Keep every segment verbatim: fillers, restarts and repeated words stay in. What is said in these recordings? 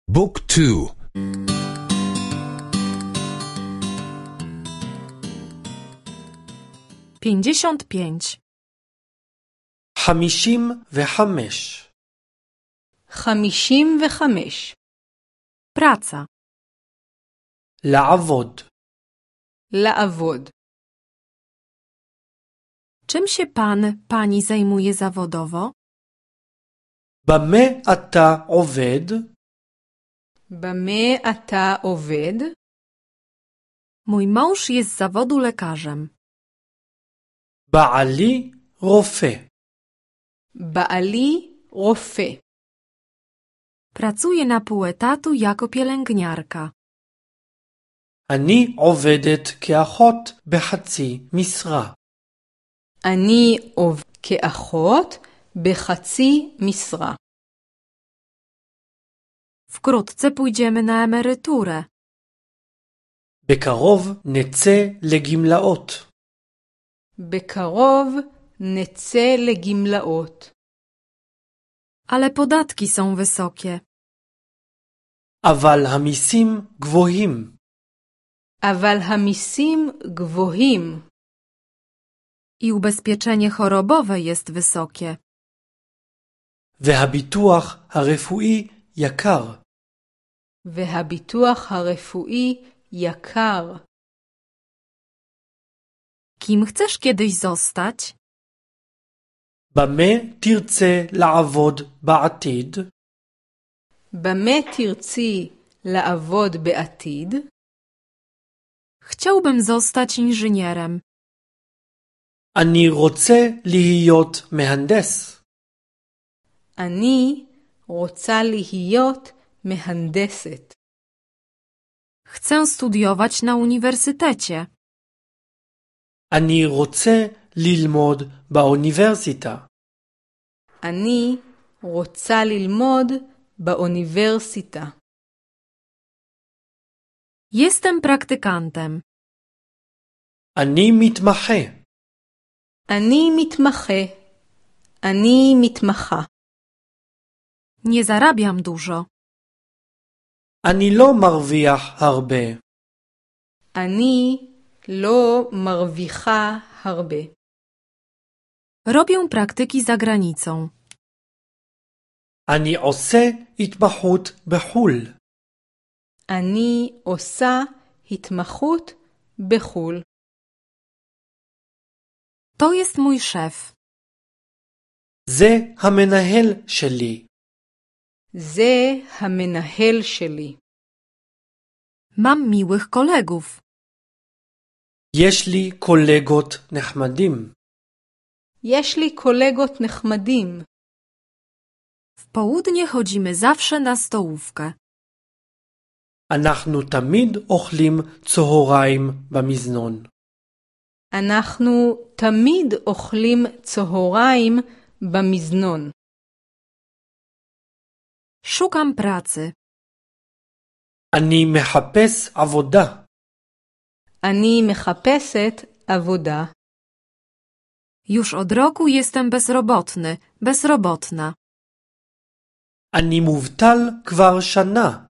بوك تو. pięćdziesiąt pięć. חמישים וחמש. חמישים וחמש. Praca. לעבוד. לעבוד. Czym się pan, pani zajmuje zawodowo? במה אתה עובד? במה אתה עובד? Mój mąż jest z zawodu lekarzem. בעלי רופא. בעלי רופא. Pracuję na pół etatu jako pielęgniarka. אני עובדת כאחות בחצי משרה. אני עובדת כאחות בחצי משרה. Wkrótce pójdziemy na emeryturę. בקרוב נצא לגמלאות. בקרוב נצא לגמלאות. Ale podatki są wysokie. אבל המיסים גבוהים. אבל המיסים גבוהים. I ubezpieczenie chorobowe jest wysokie. והביטוח הרפואי יקר. והביטוח הרפואי יקר. Kim chcesz kiedyś zostać? במה תרצה לעבוד בעתיד? במה תרצי לעבוד בעתיד? Chciałbym zostać inżynierem. אני רוצה להיות מהנדס. אני רוצה להיות מהנדסת. Chcę studiować na uniwersytecie. אני רוצה ללמוד באוניברסיטה. אני רוצה ללמוד באוניברסיטה. Jestem praktykantem. אני מתמחה. אני מתמחה. אני מתמחה. Nie zarabiam dużo. אני לא מרוויח הרבה. אני לא מרוויחה הרבה. Robię praktyki za granicą. אני עושה התמחות בחו"ל. אני עושה התמחות בחו"ל. To jest mój szef. זה המנהל שלי. זה המנהל שלי. Mam miłych kolegów. יש לי קולגות נחמדים. יש לי קולגות נחמדים. W południe chodzimy zawsze na stołówkę. אנחנו תמיד אוכלים צהריים במזנון. אנחנו תמיד אוכלים צהריים במזנון. Szukam pracy. אני מחפש עבודה. אני מחפשת עבודה. Już od roku jestem bezrobotny, bezrobotna. אני מובטל כבר שנה.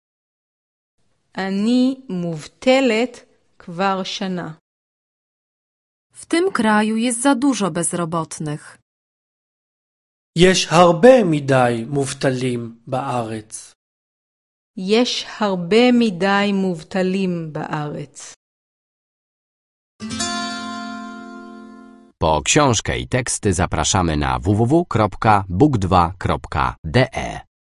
אני מובטלת כבר שנה. W tym kraju jest za dużo bezrobotnych. יש הרבה מדי מובטלים בארץ. יש הרבה מדי מובטלים בארץ. Po książkę i teksty zapraszamy na w w w kropka book dwa kropka d e.